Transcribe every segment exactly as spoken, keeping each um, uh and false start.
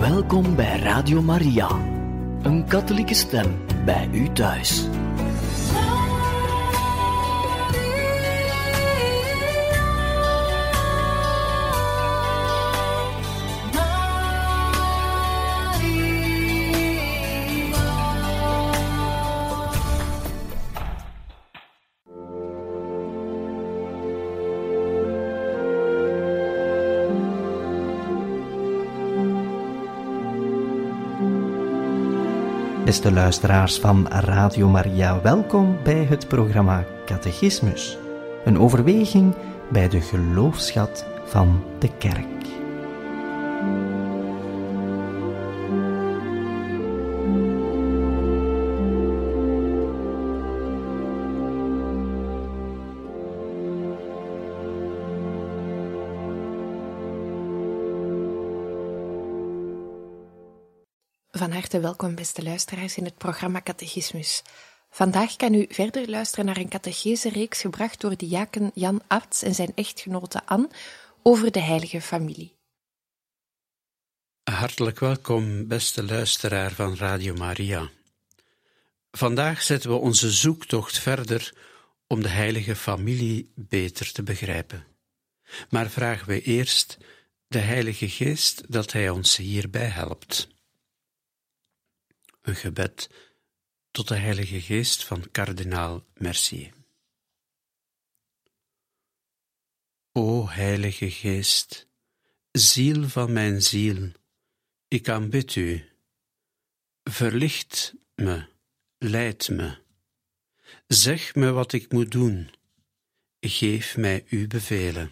Welkom bij Radio Maria, een katholieke stem bij u thuis. Beste luisteraars van Radio Maria, welkom bij het programma Catechismus. Een overweging bij de geloofsschat van de Kerk. Van harte welkom, beste luisteraars, in het programma Catechismus. Vandaag kan u verder luisteren naar een catechese-reeks gebracht door diaken Jan Abts en zijn echtgenote Anne over de heilige familie. Hartelijk welkom, beste luisteraar van Radio Maria. Vandaag zetten we onze zoektocht verder om de heilige familie beter te begrijpen. Maar vragen we eerst de Heilige Geest dat Hij ons hierbij helpt. Een gebed tot de Heilige Geest van kardinaal Mercier. O Heilige Geest, ziel van mijn ziel, ik aanbid u. Verlicht me, leid me. Zeg me wat ik moet doen. Geef mij uw bevelen.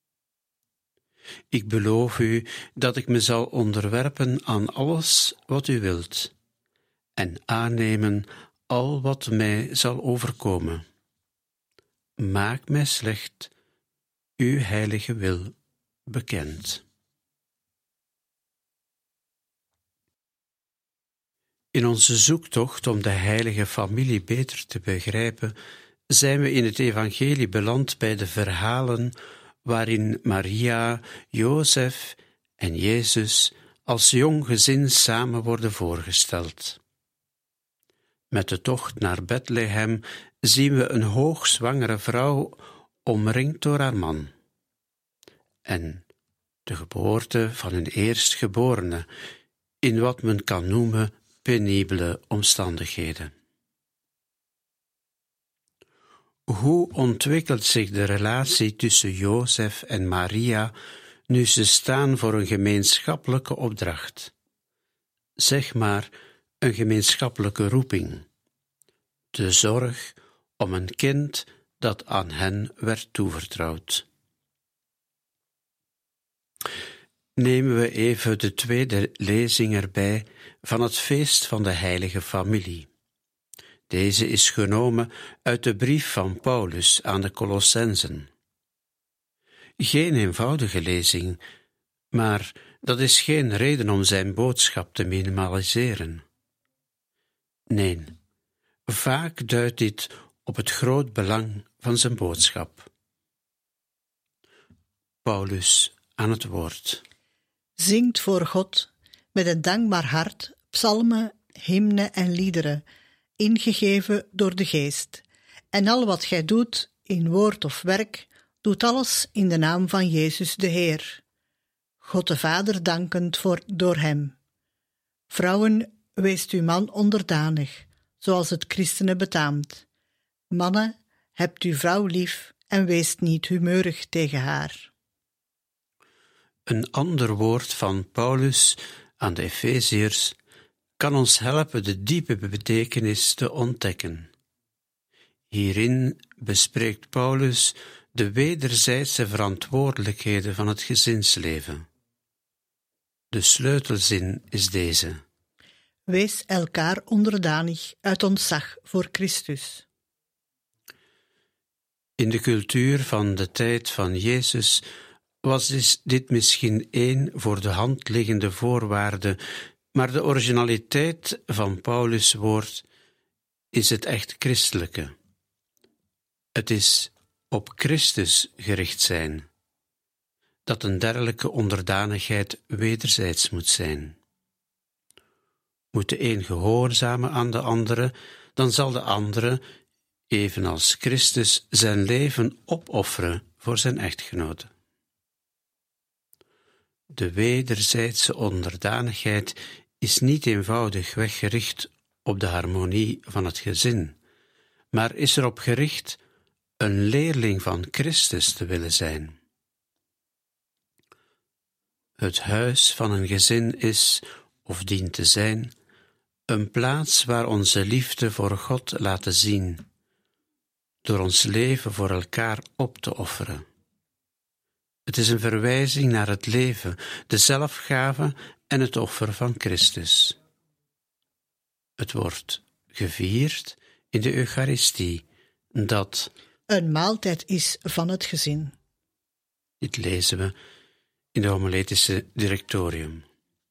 Ik beloof u dat ik me zal onderwerpen aan alles wat u wilt en aannemen al wat mij zal overkomen. Maak mij slecht uw heilige wil bekend. In onze zoektocht om de heilige familie beter te begrijpen, zijn we in het evangelie beland bij de verhalen waarin Maria, Jozef en Jezus als jong gezin samen worden voorgesteld. Met de tocht naar Bethlehem zien we een hoogzwangere vrouw omringd door haar man en de geboorte van een eerstgeborene in wat men kan noemen penibele omstandigheden. Hoe ontwikkelt zich de relatie tussen Jozef en Maria nu ze staan voor een gemeenschappelijke opdracht? Zeg maar een gemeenschappelijke roeping, de zorg om een kind dat aan hen werd toevertrouwd. Nemen we even de tweede lezing erbij van het feest van de heilige familie. Deze is genomen uit de brief van Paulus aan de Colossenzen. Geen eenvoudige lezing, maar dat is geen reden om zijn boodschap te minimaliseren. Nee, vaak duidt dit op het groot belang van zijn boodschap. Paulus aan het woord. Zingt voor God met een dankbaar hart psalmen, hymnen en liederen, ingegeven door de Geest. En al wat gij doet, in woord of werk, doet alles in de naam van Jezus de Heer. God de Vader dankend voor door hem. Vrouwen, weest uw man onderdanig, zoals het christenen betaamt. Mannen, hebt uw vrouw lief en weest niet humeurig tegen haar. Een ander woord van Paulus aan de Efeziërs kan ons helpen de diepe betekenis te ontdekken. Hierin bespreekt Paulus de wederzijdse verantwoordelijkheden van het gezinsleven. De sleutelzin is deze: Wees elkaar onderdanig uit ontzag voor Christus. In de cultuur van de tijd van Jezus was dit misschien één voor de hand liggende voorwaarde, maar de originaliteit van Paulus' woord is het echt christelijke. Het is op Christus gericht zijn, dat een dergelijke onderdanigheid wederzijds moet zijn. Moet de een gehoorzamen aan de andere, dan zal de andere, evenals Christus, zijn leven opofferen voor zijn echtgenote. De wederzijdse onderdanigheid is niet eenvoudig weggericht op de harmonie van het gezin, maar is erop gericht een leerling van Christus te willen zijn. Het huis van een gezin is, of dient te zijn, een plaats waar onze liefde voor God laten zien, door ons leven voor elkaar op te offeren. Het is een verwijzing naar het leven, de zelfgave en het offer van Christus. Het wordt gevierd in de Eucharistie, dat een maaltijd is van het gezin. Dit lezen we in de homiletische directorium.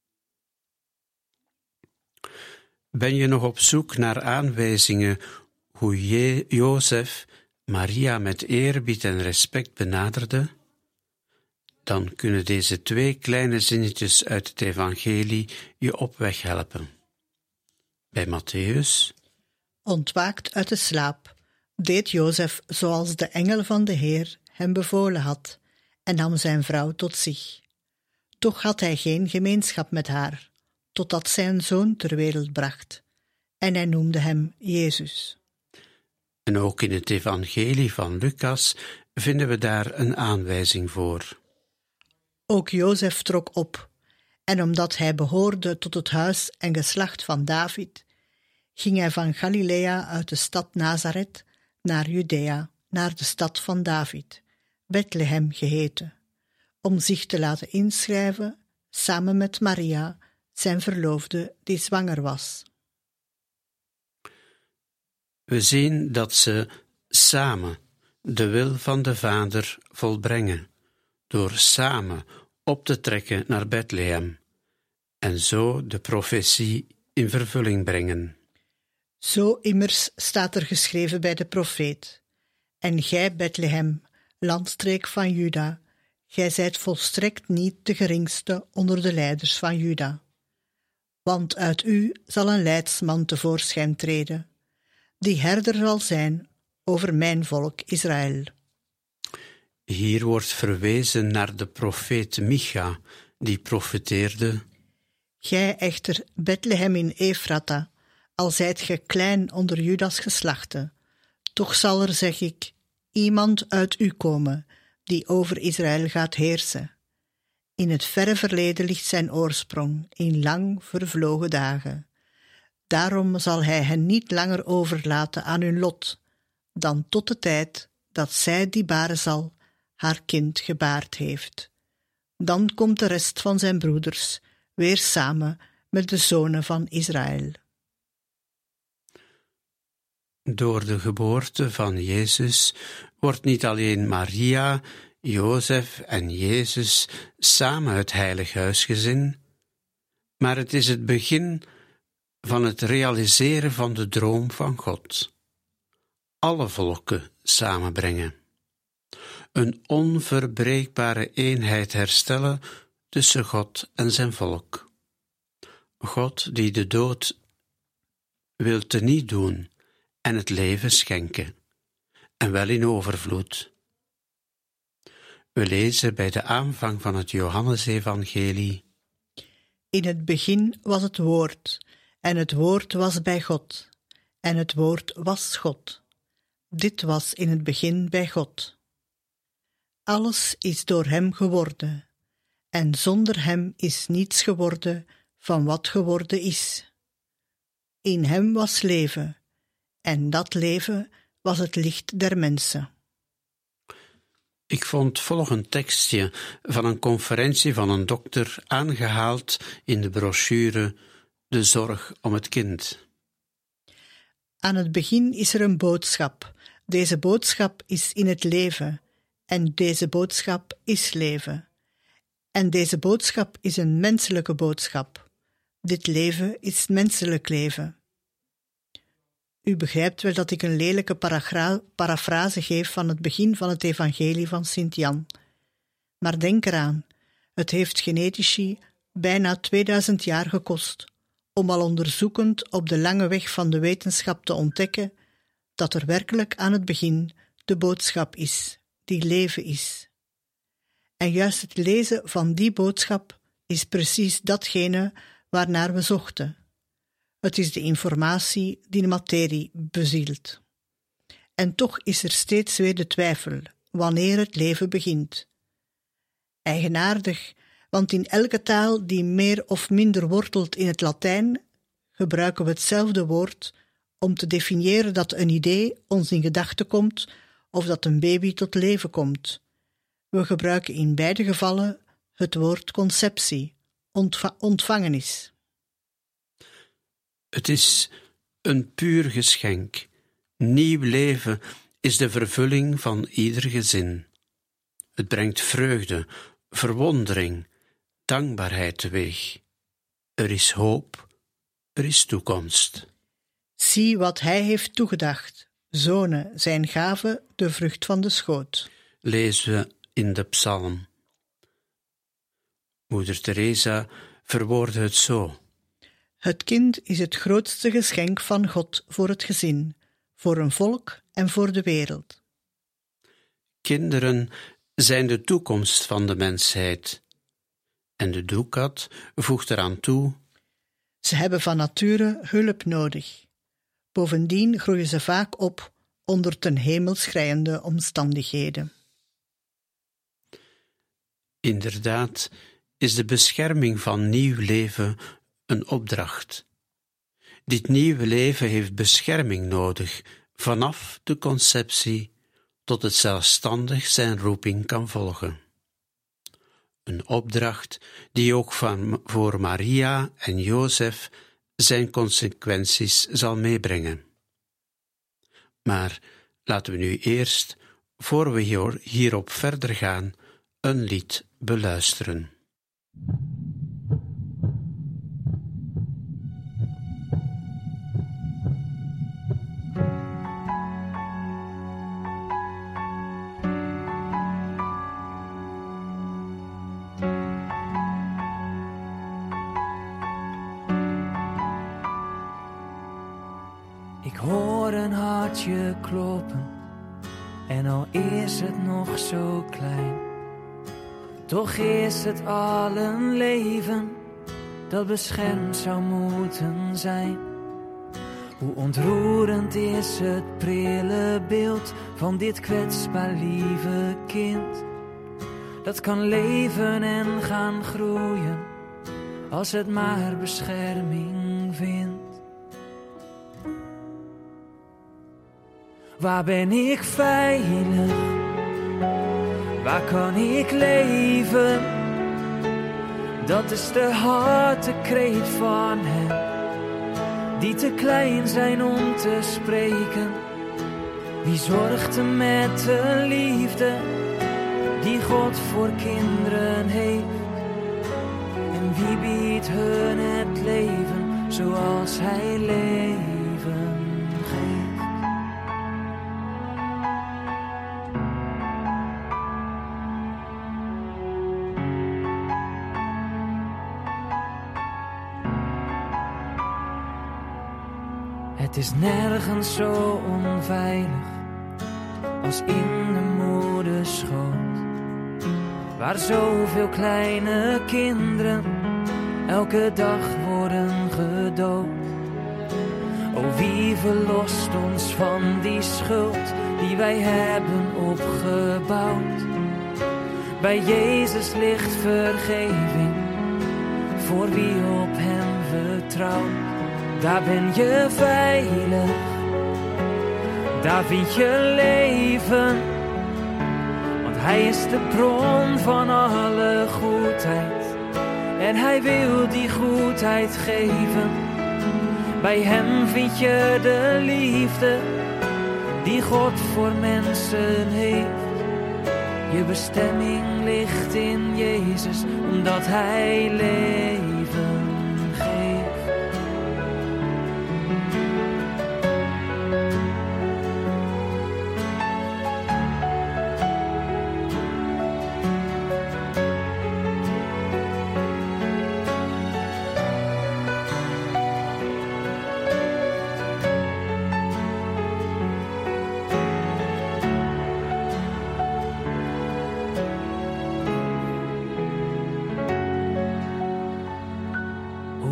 Ben je nog op zoek naar aanwijzingen hoe Je- Jozef Maria met eerbied en respect benaderde? Dan kunnen deze twee kleine zinnetjes uit het evangelie je op weg helpen. Bij Mattheüs: Ontwaakt uit de slaap, deed Jozef zoals de engel van de Heer hem bevolen had en nam zijn vrouw tot zich. Toch had hij geen gemeenschap met haar, totdat zij een zoon ter wereld bracht, en hij noemde hem Jezus. En ook in het evangelie van Lucas vinden we daar een aanwijzing voor. Ook Jozef trok op, en omdat hij behoorde tot het huis en geslacht van David, ging hij van Galilea uit de stad Nazareth naar Judea, naar de stad van David, Bethlehem geheten, om zich te laten inschrijven samen met Maria, zijn verloofde, die zwanger was. We zien dat ze samen de wil van de Vader volbrengen, door samen op te trekken naar Bethlehem en zo de profetie in vervulling brengen. Zo immers staat er geschreven bij de profeet: En gij, Bethlehem, landstreek van Juda, gij zijt volstrekt niet de geringste onder de leiders van Juda. Want uit u zal een leidsman tevoorschijn treden, die herder zal zijn over mijn volk Israël. Hier wordt verwezen naar de profeet Micha, die profeteerde: Gij echter, Bethlehem in Efrata, al zijt ge klein onder Judas geslachte, toch zal er, zeg ik, iemand uit u komen, die over Israël gaat heersen. In het verre verleden ligt zijn oorsprong, in lang vervlogen dagen. Daarom zal hij hen niet langer overlaten aan hun lot, dan tot de tijd dat zij die baren zal, haar kind gebaard heeft. Dan komt de rest van zijn broeders weer samen met de zonen van Israël. Door de geboorte van Jezus wordt niet alleen Maria, Jozef en Jezus samen het heilig huisgezin, maar het is het begin van het realiseren van de droom van God. Alle volken samenbrengen. Een onverbreekbare eenheid herstellen tussen God en zijn volk. God die de dood wil teniet doen en het leven schenken, en wel in overvloed. We lezen bij de aanvang van het Johannesevangelie: In het begin was het woord, en het woord was bij God, en het woord was God. Dit was in het begin bij God. Alles is door hem geworden, en zonder hem is niets geworden van wat geworden is. In hem was leven, en dat leven was het licht der mensen. Ik vond volgend tekstje van een conferentie van een dokter aangehaald in de brochure De zorg om het kind. Aan het begin is er een boodschap. Deze boodschap is in het leven, en deze boodschap is leven. En deze boodschap is een menselijke boodschap. Dit leven is menselijk leven. U begrijpt wel dat ik een lelijke paragra- parafrase geef van het begin van het evangelie van Sint Jan. Maar denk eraan, het heeft genetici bijna tweeduizend jaar gekost om al onderzoekend op de lange weg van de wetenschap te ontdekken dat er werkelijk aan het begin de boodschap is, die leven is. En juist het lezen van die boodschap is precies datgene waarnaar we zochten. Het is de informatie die de materie bezielt. En toch is er steeds weer de twijfel wanneer het leven begint. Eigenaardig, want in elke taal die meer of minder wortelt in het Latijn, gebruiken we hetzelfde woord om te definiëren dat een idee ons in gedachten komt of dat een baby tot leven komt. We gebruiken in beide gevallen het woord conceptie, ontva- ontvangenis. Het is een puur geschenk. Nieuw leven is de vervulling van ieder gezin. Het brengt vreugde, verwondering, dankbaarheid teweeg. Er is hoop, er is toekomst. Zie wat hij heeft toegedacht, zonen zijn gave, de vrucht van de schoot. Lezen we in de psalm. Moeder Teresa verwoordde het zo. Het kind is het grootste geschenk van God voor het gezin, voor een volk en voor de wereld. Kinderen zijn de toekomst van de mensheid. En de doekat voegt eraan toe. Ze hebben van nature hulp nodig. Bovendien groeien ze vaak op onder ten hemel schreiende omstandigheden. Inderdaad is de bescherming van nieuw leven een opdracht. Dit nieuwe leven heeft bescherming nodig, vanaf de conceptie tot het zelfstandig zijn roeping kan volgen. Een opdracht die ook van, voor Maria en Jozef zijn consequenties zal meebrengen. Maar laten we nu eerst, voor we hier, hierop verder gaan, een lied beluisteren. Ik hoor een hartje kloppen, en al is het nog zo klein, toch is het al een leven dat beschermd zou moeten zijn. Hoe ontroerend is het prille beeld van dit kwetsbaar lieve kind, dat kan leven en gaan groeien, als het maar bescherming vindt. Waar ben ik veilig? Waar kan ik leven? Dat is de hartekreet van hen die te klein zijn om te spreken. Wie zorgt er met de liefde die God voor kinderen heeft? En wie biedt hun het leven zoals hij leven geeft? Het is nergens zo onveilig als in de moederschoot, waar zoveel kleine kinderen elke dag worden gedood. O, wie verlost ons van die schuld die wij hebben opgebouwd? Bij Jezus ligt vergeving voor wie op hem vertrouwt. Daar ben je veilig, daar vind je leven, want hij is de bron van alle goedheid en hij wil die goedheid geven. Bij hem vind je de liefde die God voor mensen heeft. Je bestemming ligt in Jezus, omdat hij leven geeft.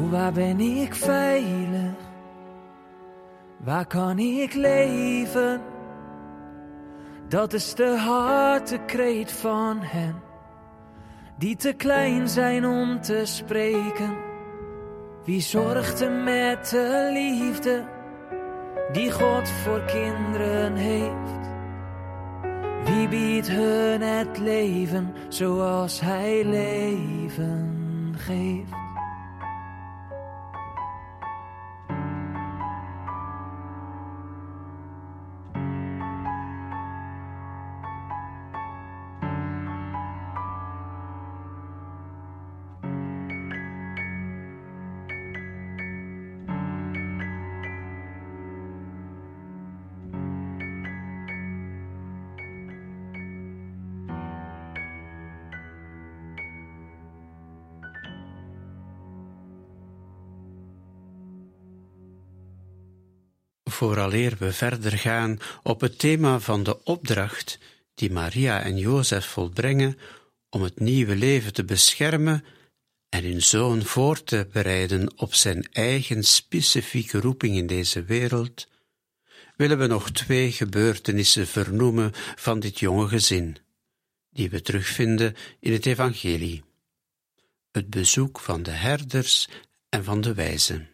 O, waar ben ik veilig? Waar kan ik leven? Dat is de hartekreet van hen die te klein zijn om te spreken. Wie zorgt er met de liefde die God voor kinderen heeft? Wie biedt hun het leven zoals Hij leven geeft? Vooraleer we verder gaan op het thema van de opdracht die Maria en Jozef volbrengen om het nieuwe leven te beschermen en hun zoon voor te bereiden op zijn eigen specifieke roeping in deze wereld, willen we nog twee gebeurtenissen vernoemen van dit jonge gezin, die we terugvinden in het evangelie. Het bezoek van de herders en van de wijzen.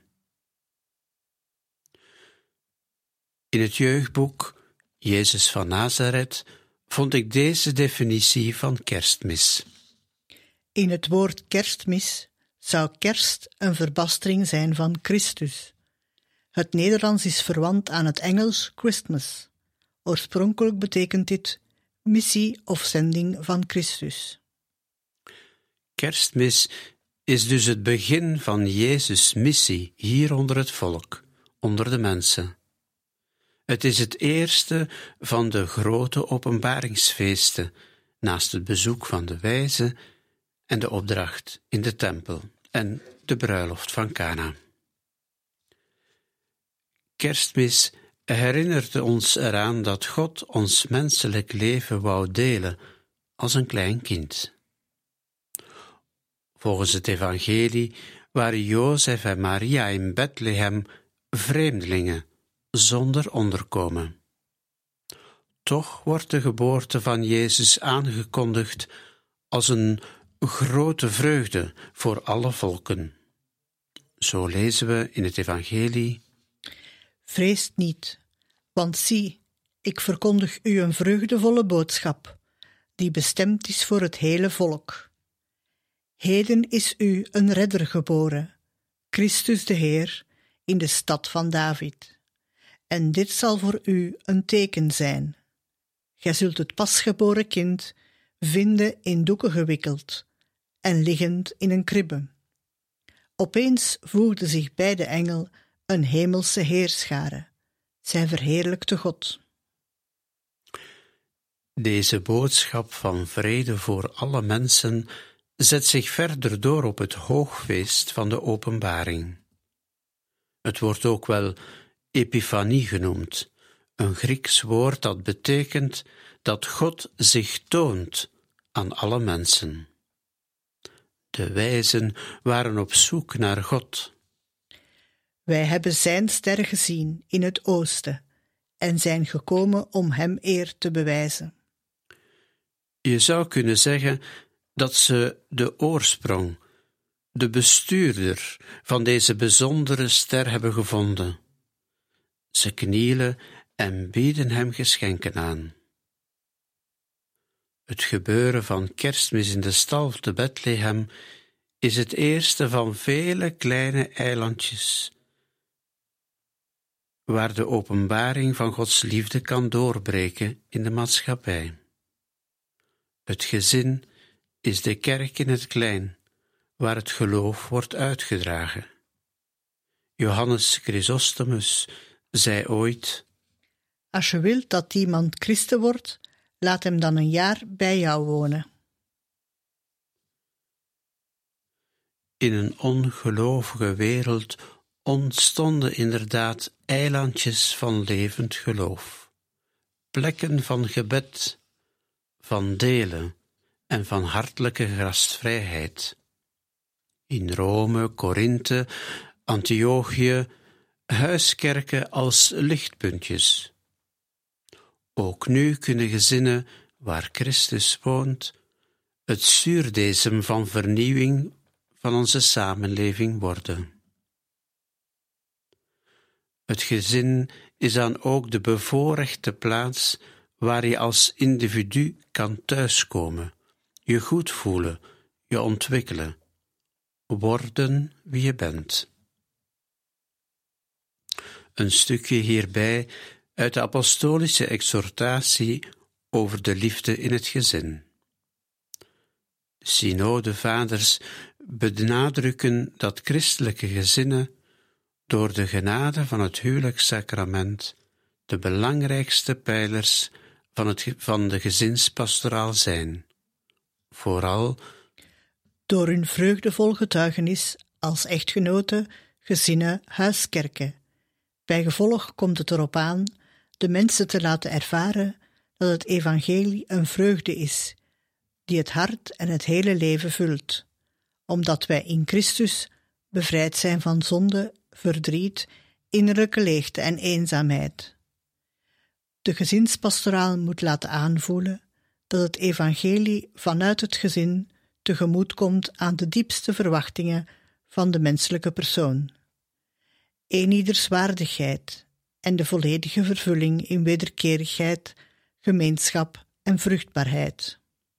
In het jeugdboek Jezus van Nazareth vond ik deze definitie van kerstmis. In het woord kerstmis zou kerst een verbastering zijn van Christus. Het Nederlands is verwant aan het Engels Christmas. Oorspronkelijk betekent dit missie of zending van Christus. Kerstmis is dus het begin van Jezus' missie hier onder het volk, onder de mensen. Het is het eerste van de grote openbaringsfeesten, naast het bezoek van de wijzen en de opdracht in de tempel en de bruiloft van Kana. Kerstmis herinnerde ons eraan dat God ons menselijk leven wou delen als een klein kind. Volgens het evangelie waren Jozef en Maria in Bethlehem vreemdelingen, zonder onderkomen. Toch wordt de geboorte van Jezus aangekondigd als een grote vreugde voor alle volken. Zo lezen we in het evangelie: Vreest niet, want zie, ik verkondig u een vreugdevolle boodschap, die bestemd is voor het hele volk. Heden is u een redder geboren, Christus de Heer, in de stad van David. En dit zal voor u een teken zijn. Gij zult het pasgeboren kind vinden in doeken gewikkeld en liggend in een kribbe. Opeens voegde zich bij de engel een hemelse heerschare. Zij verheerlijkte God. Deze boodschap van vrede voor alle mensen zet zich verder door op het hoogfeest van de openbaring. Het wordt ook wel Epifanie genoemd, een Grieks woord dat betekent dat God zich toont aan alle mensen. De wijzen waren op zoek naar God. Wij hebben zijn ster gezien in het oosten en zijn gekomen om hem eer te bewijzen. Je zou kunnen zeggen dat ze de oorsprong, de bestuurder van deze bijzondere ster hebben gevonden. Ze knielen en bieden hem geschenken aan. Het gebeuren van Kerstmis in de stal te Bethlehem is het eerste van vele kleine eilandjes, waar de openbaring van Gods liefde kan doorbreken in de maatschappij. Het gezin is de kerk in het klein, waar het geloof wordt uitgedragen. Johannes Chrysostomus zei ooit: Als je wilt dat iemand christen wordt, laat hem dan een jaar bij jou wonen. In een ongelovige wereld ontstonden inderdaad eilandjes van levend geloof, plekken van gebed, van delen en van hartelijke gastvrijheid. In Rome, Korinthe, Antiochië, huiskerken als lichtpuntjes. Ook nu kunnen gezinnen waar Christus woont het zuurdesem van vernieuwing van onze samenleving worden. Het gezin is dan ook de bevoorrechte plaats waar je als individu kan thuiskomen, je goed voelen, je ontwikkelen, worden wie je bent. Een stukje hierbij uit de apostolische exhortatie over de liefde in het gezin. Synodevaders benadrukken dat christelijke gezinnen door de genade van het huwelijkssacrament de belangrijkste pijlers van, het, van de gezinspastoraal zijn, vooral door hun vreugdevol getuigenis als echtgenoten, gezinnen, huiskerken. Bijgevolg komt het erop aan de mensen te laten ervaren dat het evangelie een vreugde is, die het hart en het hele leven vult, omdat wij in Christus bevrijd zijn van zonde, verdriet, innerlijke leegte en eenzaamheid. De gezinspastoraal moet laten aanvoelen dat het evangelie vanuit het gezin tegemoet komt aan de diepste verwachtingen van de menselijke persoon. Eenieders waardigheid en de volledige vervulling in wederkerigheid, gemeenschap en vruchtbaarheid.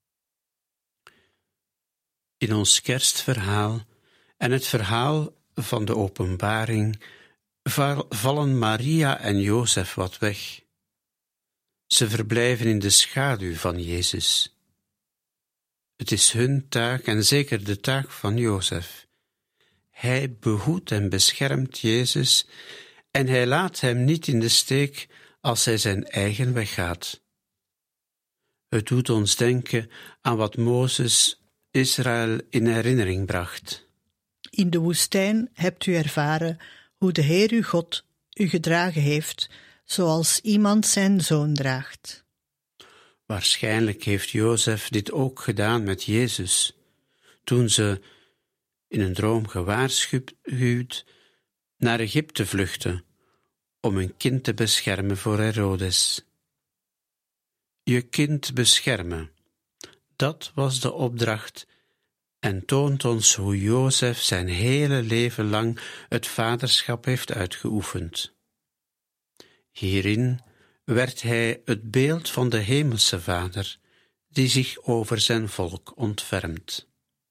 In ons kerstverhaal en het verhaal van de openbaring vallen Maria en Jozef wat weg. Ze verblijven in de schaduw van Jezus. Het is hun taak en zeker de taak van Jozef. Hij behoedt en beschermt Jezus en hij laat hem niet in de steek als hij zijn eigen weg gaat. Het doet ons denken aan wat Mozes Israël in herinnering bracht. In de woestijn hebt u ervaren hoe de Heer uw God u gedragen heeft, zoals iemand zijn zoon draagt. Waarschijnlijk heeft Jozef dit ook gedaan met Jezus, toen ze in een droom gewaarschuwd naar Egypte vluchtten om een kind te beschermen voor Herodes. Je kind beschermen, dat was de opdracht en toont ons hoe Jozef zijn hele leven lang het vaderschap heeft uitgeoefend. Hierin werd hij het beeld van de hemelse Vader, die zich over zijn volk ontfermt.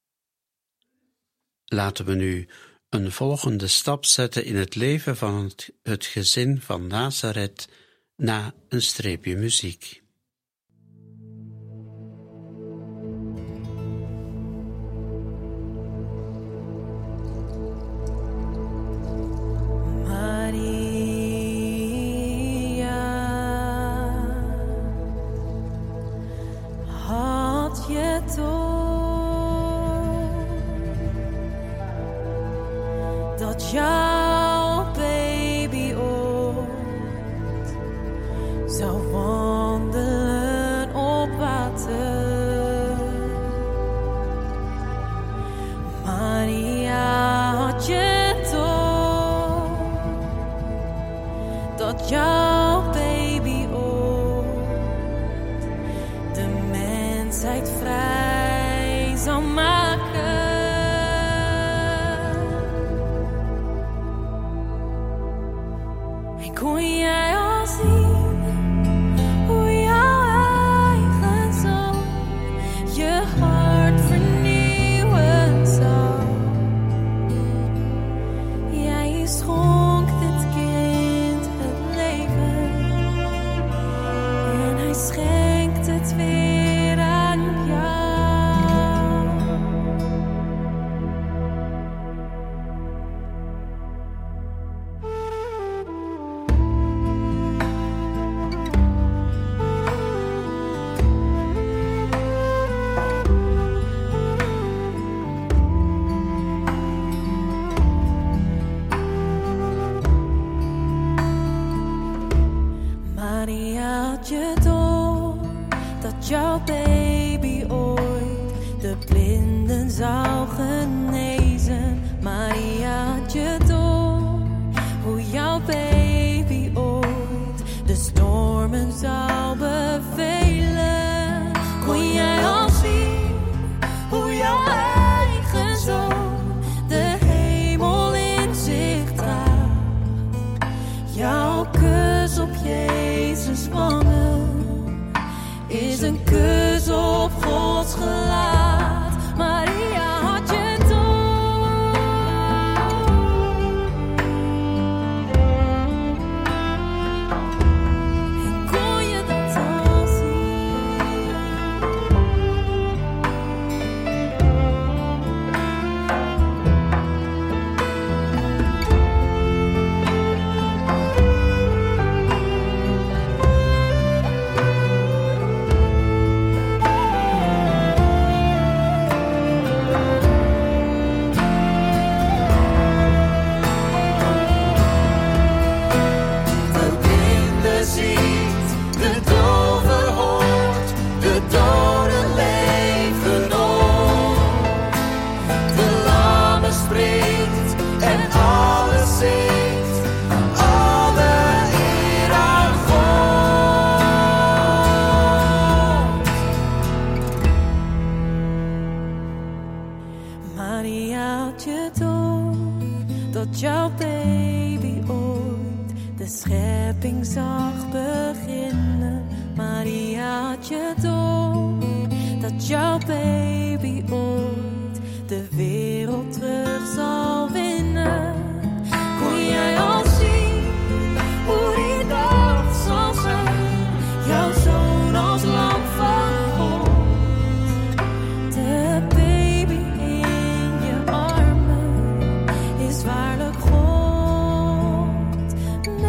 Laten we nu een volgende stap zetten in het leven van het, het gezin van Nazareth na een streepje muziek. Dat jouw baby ooit zou wandelen op water. Maria, had je toch dat jouw baby ooit de mensheid vrij zou maken? Kon jij al zien hoe jouw eigen zoon je hart vernieuwen zou? Jij schonk dit kind het leven. Maria, had je door dat jouw baby ooit de schepping zag beginnen? Maria, had je door dat jouw baby ooit de wereld terug zal winnen? Kon jij al zien hoe die dag zal zijn? Jouw zoon als lam van God, de baby in je armen is waarlijk God met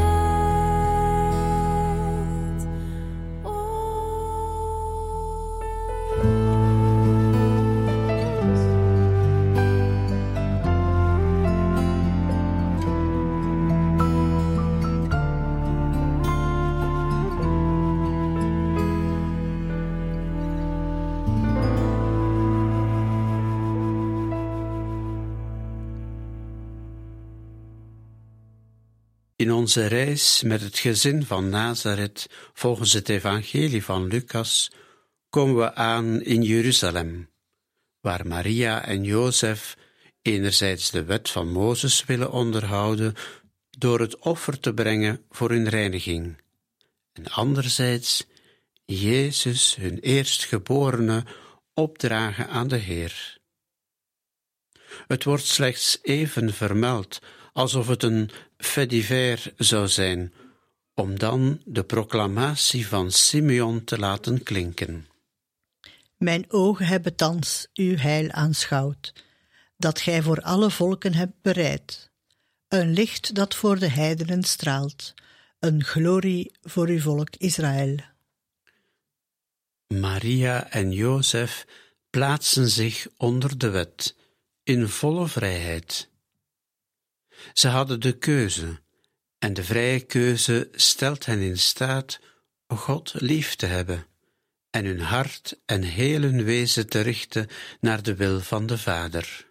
In onze reis met het gezin van Nazareth, volgens het evangelie van Lucas, komen we aan in Jeruzalem, waar Maria en Jozef enerzijds de wet van Mozes willen onderhouden door het offer te brengen voor hun reiniging, en anderzijds Jezus, hun eerstgeborene, opdragen aan de Heer. Het wordt slechts even vermeld, alsof het een fait divers zou zijn, om dan de proclamatie van Simeon te laten klinken. Mijn ogen hebben thans uw heil aanschouwd, dat gij voor alle volken hebt bereid. Een licht dat voor de heidenen straalt, een glorie voor uw volk Israël. Maria en Jozef plaatsen zich onder de wet, in volle vrijheid. Ze hadden de keuze, en de vrije keuze stelt hen in staat God lief te hebben en hun hart en heel hun wezen te richten naar de wil van de Vader.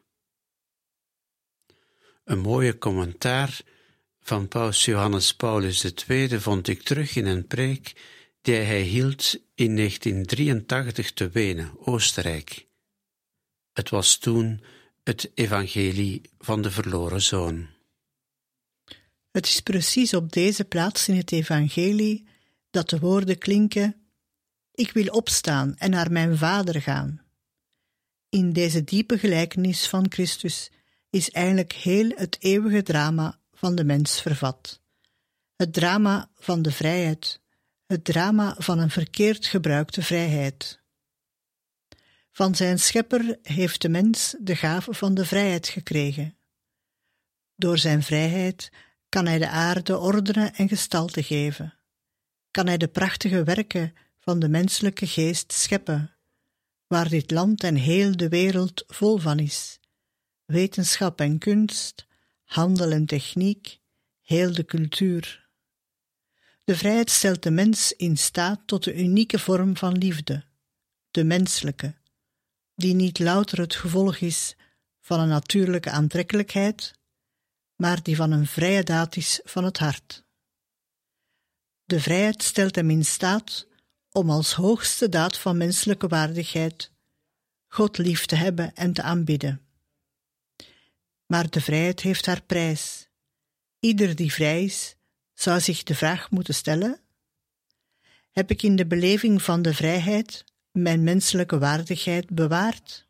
Een mooie commentaar van paus Johannes Paulus de Tweede vond ik terug in een preek die hij hield in negentien drieëntachtig te Wenen, Oostenrijk. Het was toen het evangelie van de verloren zoon. Het is precies op deze plaats in het evangelie dat de woorden klinken: ik wil opstaan en naar mijn Vader gaan. In deze diepe gelijkenis van Christus is eigenlijk heel het eeuwige drama van de mens vervat. Het drama van de vrijheid, het drama van een verkeerd gebruikte vrijheid. Van zijn schepper heeft de mens de gave van de vrijheid gekregen. Door zijn vrijheid kan hij de aarde ordenen en gestalte geven. Kan hij de prachtige werken van de menselijke geest scheppen, waar dit land en heel de wereld vol van is. Wetenschap en kunst, handel en techniek, heel de cultuur. De vrijheid stelt de mens in staat tot de unieke vorm van liefde, de menselijke, die niet louter het gevolg is van een natuurlijke aantrekkelijkheid, maar die van een vrije daad is van het hart. De vrijheid stelt hem in staat om als hoogste daad van menselijke waardigheid God lief te hebben en te aanbidden. Maar de vrijheid heeft haar prijs. Ieder die vrij is, zou zich de vraag moeten stellen: heb ik in de beleving van de vrijheid mijn menselijke waardigheid bewaard?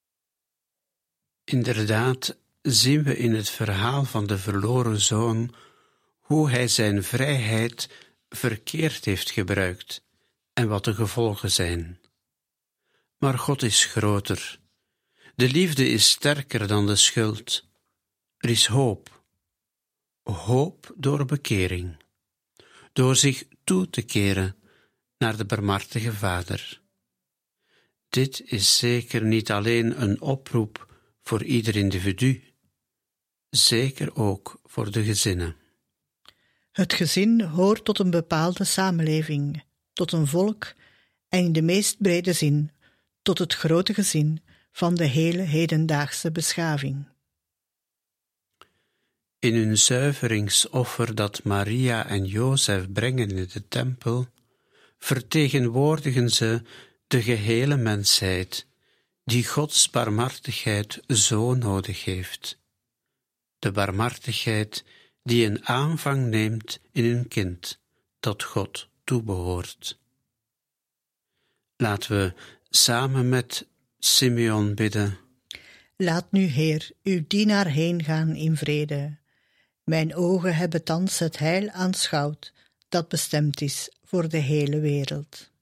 Inderdaad zien we in het verhaal van de verloren zoon hoe hij zijn vrijheid verkeerd heeft gebruikt en wat de gevolgen zijn. Maar God is groter. De liefde is sterker dan de schuld. Er is hoop. Hoop door bekering. Door zich toe te keren naar de barmhartige Vader. Dit is zeker niet alleen een oproep voor ieder individu, zeker ook voor de gezinnen. Het gezin hoort tot een bepaalde samenleving, tot een volk en in de meest brede zin tot het grote gezin van de hele hedendaagse beschaving. In hun zuiveringsoffer dat Maria en Jozef brengen in de tempel, vertegenwoordigen ze de gehele mensheid, die Gods barmhartigheid zo nodig heeft. De barmhartigheid die een aanvang neemt in een kind dat God toebehoort. Laten we samen met Simeon bidden. Laat nu, Heer, uw dienaar heen gaan in vrede. Mijn ogen hebben thans het heil aanschouwd, dat bestemd is voor de hele wereld.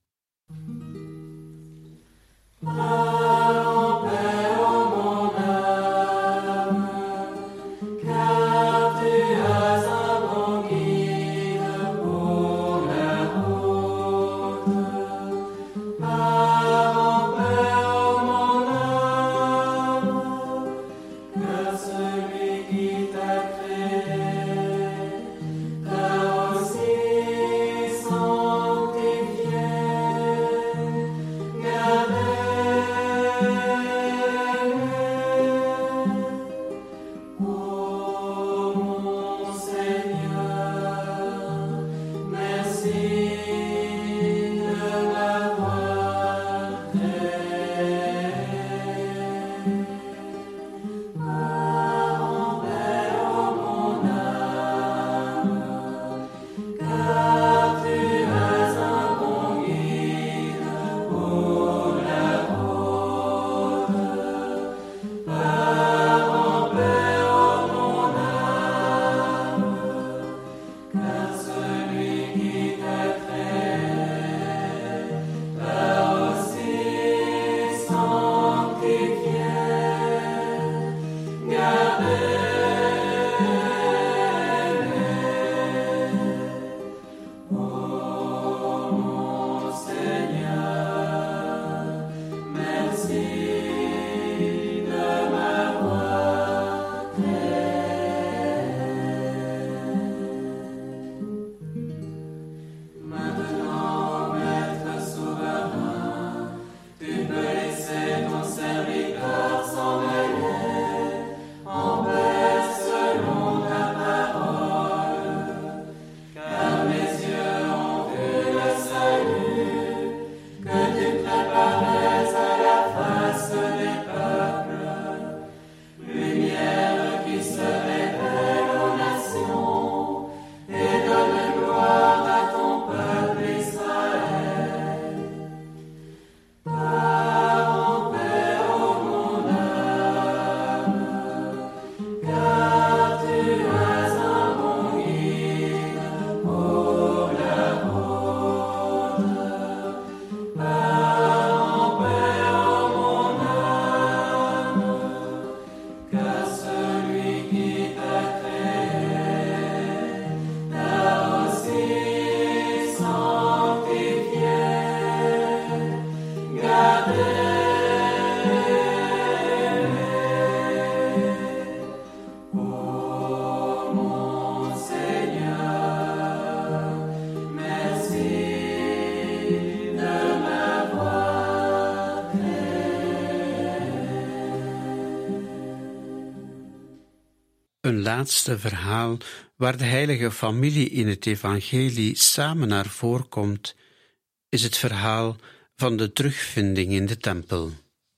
Een laatste verhaal waar de heilige familie in het evangelie samen naar voren komt, is het verhaal van de terugvinding in de tempel.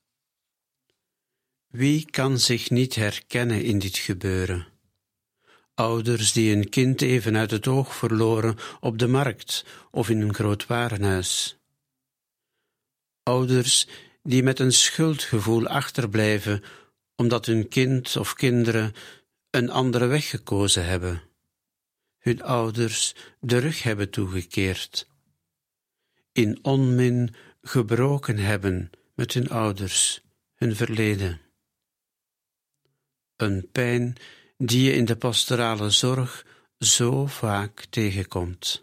Wie kan zich niet herkennen in dit gebeuren? Ouders die een kind even uit het oog verloren op de markt of in een groot warenhuis. Ouders die met een schuldgevoel achterblijven omdat hun kind of kinderen een andere weg gekozen hebben, hun ouders de rug hebben toegekeerd, in onmin gebroken hebben met hun ouders, hun verleden. Een pijn die je in de pastorale zorg zo vaak tegenkomt.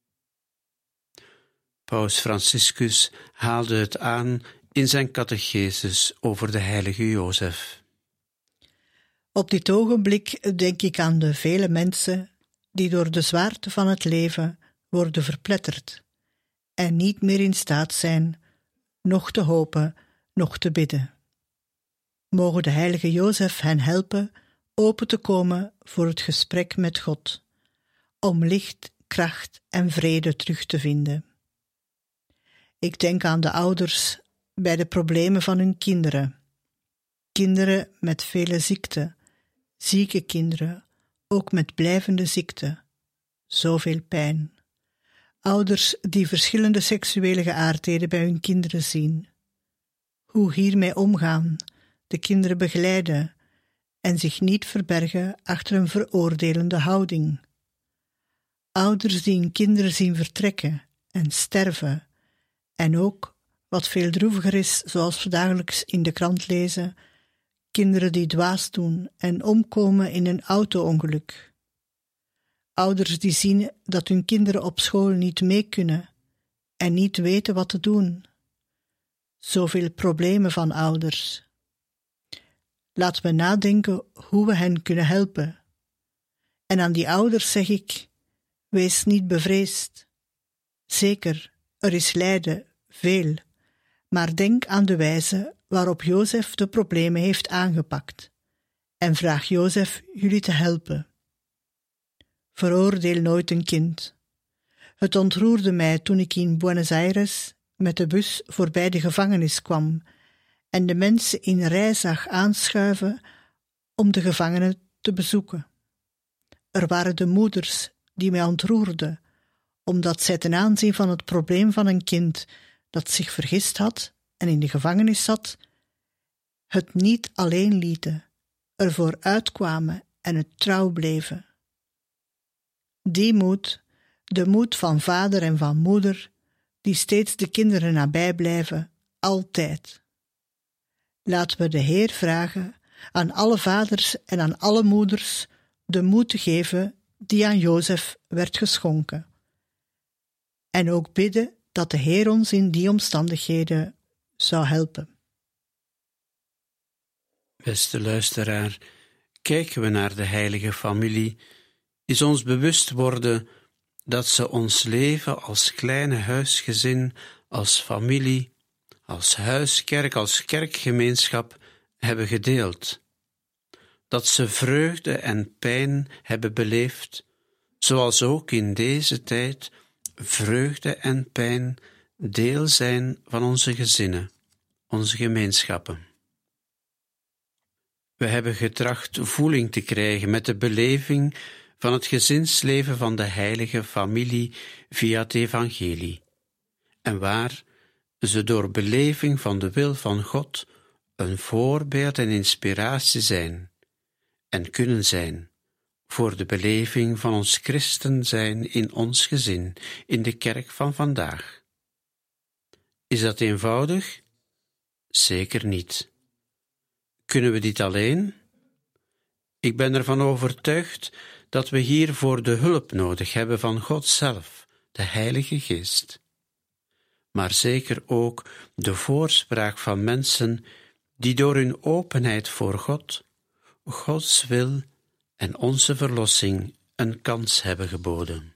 Paus Franciscus haalde het aan in zijn catechesis over de heilige Jozef. Op dit ogenblik denk ik aan de vele mensen die door de zwaarte van het leven worden verpletterd en niet meer in staat zijn nog te hopen, nog te bidden. Mogen de heilige Jozef hen helpen open te komen voor het gesprek met God, om licht, kracht en vrede terug te vinden. Ik denk aan de ouders bij de problemen van hun kinderen. Kinderen met vele ziekten, zieke kinderen, ook met blijvende ziekte, zoveel pijn. Ouders die verschillende seksuele geaardheden bij hun kinderen zien. Hoe hiermee omgaan, de kinderen begeleiden en zich niet verbergen achter een veroordelende houding. Ouders die hun kinderen zien vertrekken en sterven en ook, wat veel droeviger is, zoals we dagelijks in de krant lezen, kinderen die dwaas doen en omkomen in een auto-ongeluk. Ouders die zien dat hun kinderen op school niet mee kunnen en niet weten wat te doen. Zoveel problemen van ouders. Laten we nadenken hoe we hen kunnen helpen. En aan die ouders zeg ik, wees niet bevreesd. Zeker, er is lijden, veel, maar denk aan de wijze waarop Jozef de problemen heeft aangepakt en vraag Jozef jullie te helpen. Veroordeel nooit een kind. Het ontroerde mij toen ik in Buenos Aires met de bus voorbij de gevangenis kwam en de mensen in rij zag aanschuiven om de gevangenen te bezoeken. Er waren de moeders die mij ontroerden, omdat zij ten aanzien van het probleem van een kind dat zich vergist had en in de gevangenis zat, het niet alleen lieten, ervoor uitkwamen en het trouw bleven. Die moed, de moed van vader en van moeder, die steeds de kinderen nabij blijven, altijd. Laten we de Heer vragen aan alle vaders en aan alle moeders de moed te geven die aan Jozef werd geschonken. En ook bidden dat de Heer ons in die omstandigheden zou helpen. Beste luisteraar, kijken we naar de heilige familie, is ons bewust worden dat ze ons leven als kleine huisgezin, als familie, als huiskerk, als kerkgemeenschap hebben gedeeld. Dat ze vreugde en pijn hebben beleefd, zoals ook in deze tijd vreugde en pijn deel zijn van onze gezinnen, onze gemeenschappen. We hebben getracht voeling te krijgen met de beleving van het gezinsleven van de heilige familie via het evangelie, en waar ze door beleving van de wil van God een voorbeeld en inspiratie zijn en kunnen zijn voor de beleving van ons christen zijn in ons gezin, in de kerk van vandaag. Is dat eenvoudig? Zeker niet. Kunnen we dit alleen? Ik ben ervan overtuigd dat we hiervoor de hulp nodig hebben van God zelf, de Heilige Geest. Maar zeker ook de voorspraak van mensen die door hun openheid voor God, Gods wil en onze verlossing een kans hebben geboden.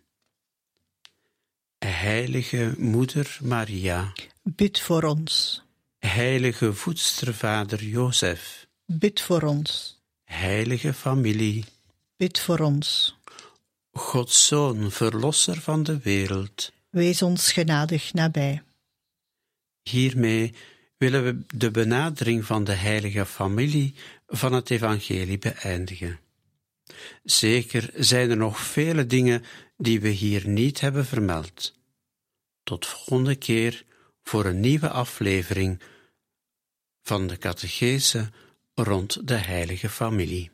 Heilige Moeder Maria, Bid voor ons. Heilige Voedstervader Jozef, Bid voor ons. Heilige Familie, Bid voor ons. Gods Zoon, Verlosser van de wereld, Wees ons genadig nabij. Hiermee willen we de benadering van de heilige familie van het evangelie beëindigen. Zeker zijn er nog vele dingen die we hier niet hebben vermeld. Tot volgende keer voor een nieuwe aflevering van de catechese rond de heilige familie.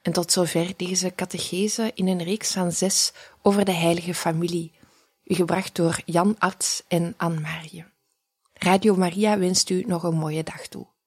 En tot zover deze catechese in een reeks van zes over de heilige familie, u gebracht door Jan Arts en Anne-Marie. Radio Maria wenst u nog een mooie dag toe.